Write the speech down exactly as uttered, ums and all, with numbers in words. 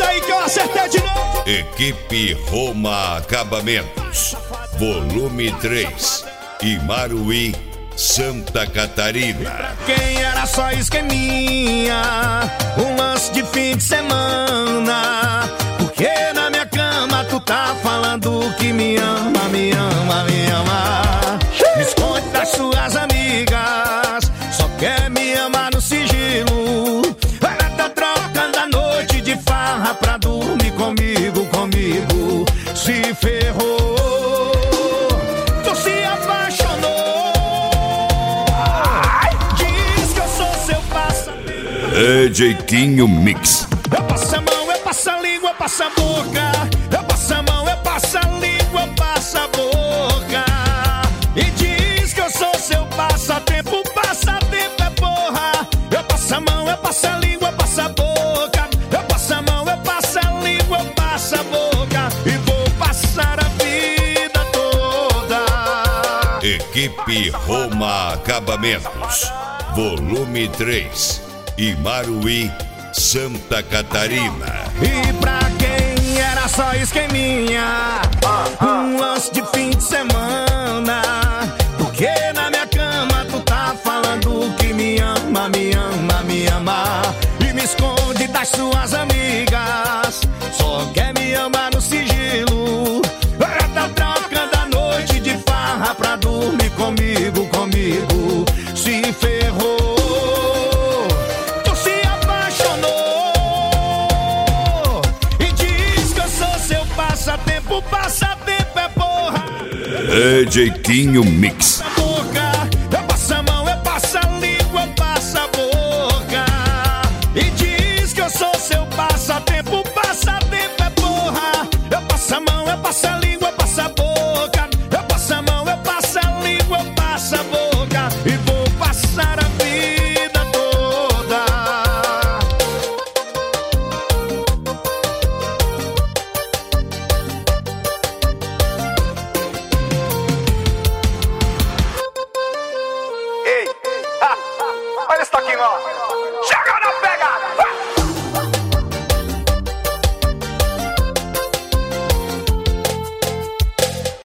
Avisa aí que eu acertei de novo. Equipe Roma Acabamentos, volume três, Imaruí, Santa Catarina. Quem era só esqueminha, um lance de fim de semana. Porque na minha cama tu tá falando que me ama, me ama, me ama. Me esconde das suas amigas, só quer me amar no sigilo. Ela tá trocando a noite de farra pra dormir comigo, comigo. Se ferrou, tu se apaixonou. Diz que eu sou seu passatempo. É Jeitinho Mix. Eu passo a mão, eu passo a língua, eu passo a boca. Eu passo a mão, eu passo a língua, eu passo a boca. E diz que eu sou seu passatempo. Passatempo é porra. Eu passo a mão, eu passo a língua, eu passo a boca. Eu passo a mão, eu passo a língua, eu passo a boca. E vou passar a vida toda. Equipe Roma Acabamentos, volume três, Imaruí, Santa Catarina. E pra quem era só esqueminha, um lance de fim de semana. Porque na minha cama tu tá falando que me ama, me ama, me ama. E me esconde das suas amigas, só quer me amar no sigilo. Ela tá trocando a noite de farra pra dormir comigo, comigo. Se ferrou, tu se apaixonou. E diz que eu sou seu passatempo. Passatempo é porra. É Jeitinho Mix. Boca, eu passo a mão, eu passo a língua, eu passo a boca. E diz que eu sou seu passatempo. Passatempo é porra. Eu passo a mão, eu passo a língua, eu passo a boca. Eu passo a mão, eu passo a língua, eu passo a boca. E vou passar a vida toda. Ei, ha, olha esse toquinho, ó.